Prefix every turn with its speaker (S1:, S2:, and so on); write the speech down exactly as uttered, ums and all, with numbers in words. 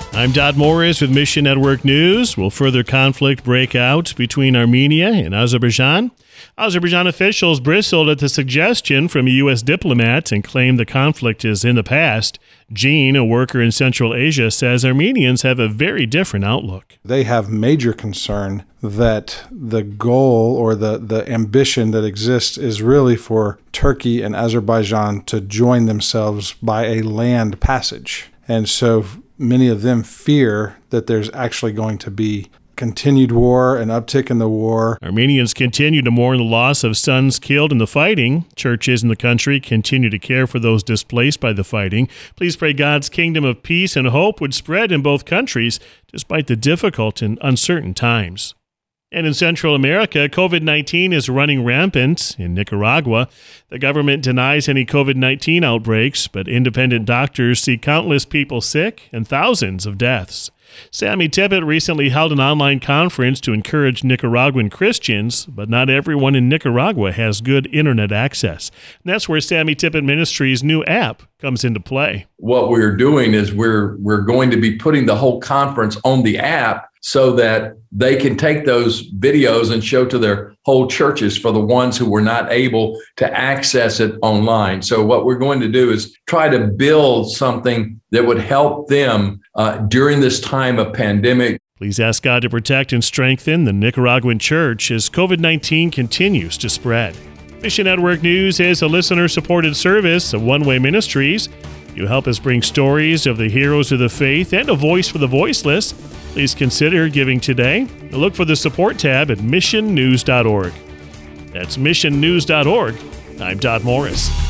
S1: I'm Dodd Morris with Mission Network News. Will further conflict break out between Armenia and Azerbaijan? Azerbaijan officials bristled at the suggestion from a U S diplomat and claimed the conflict is in the past. Jean, a worker in Central Asia, says Armenians have a very different outlook.
S2: They have major concern that the goal or the, the ambition that exists is really for Turkey and Azerbaijan to join themselves by a land passage. And so many of them fear that there's actually going to be continued war, an uptick in the war.
S1: Armenians continue to mourn the loss of sons killed in the fighting. Churches in the country continue to care for those displaced by the fighting. Please pray God's kingdom of peace and hope would spread in both countries, despite the difficult and uncertain times. And in Central America, covid nineteen is running rampant. In Nicaragua, the government denies any covid nineteen outbreaks, but independent doctors see countless people sick and thousands of deaths. Sammy Tippett recently held an online conference to encourage Nicaraguan Christians, but not everyone in Nicaragua has good internet access. And that's where Sammy Tippett Ministries' new app comes into play.
S3: What we're doing is we're we're going to be putting the whole conference on the app so that they can take those videos and show to their whole churches for the ones who were not able to access it online. So what we're going to do is try to build something that would help them uh, during this time of pandemic.
S1: Please ask God to protect and strengthen the Nicaraguan church as covid nineteen continues to spread. Mission Network News is a listener-supported service of One Way Ministries. You help us bring stories of the heroes of the faith and a voice for the voiceless. Please consider giving today. Look for the support tab at mission news dot org. That's mission news dot org. I'm Dodd Morris.